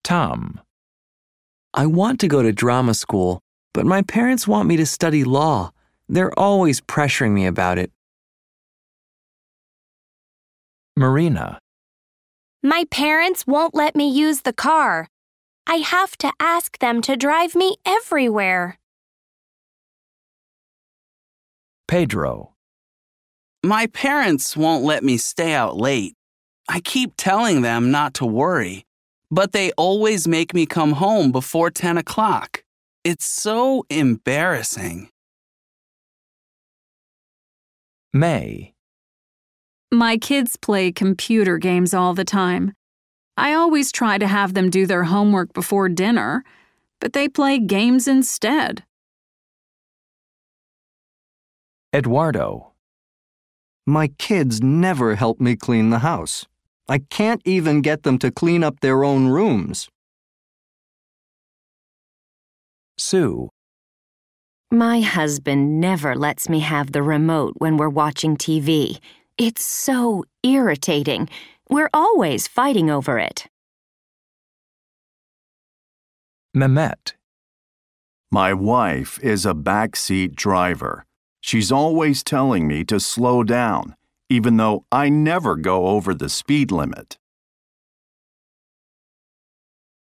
Tom. I want to go to drama school, but my parents want me to study law. They're always pressuring me about it. Marina. My parents won't let me use the car. I have to ask them to drive me everywhere. Pedro. My parents won't let me stay out late. I keep telling them not to worry, but they always make me come home before 10 o'clock. It's so embarrassing. May. My kids play computer games all the time. I always try to have them do their homework before dinner, but they play games instead. Eduardo. My kids never help me clean the house. I can't even get them to clean up their own rooms. Sue. My husband never lets me have the remote when we're watching TV. It's so irritating. We're always fighting over it. Mehmet. My wife is a backseat driver. She's always telling me to slow down, even though I never go over the speed limit.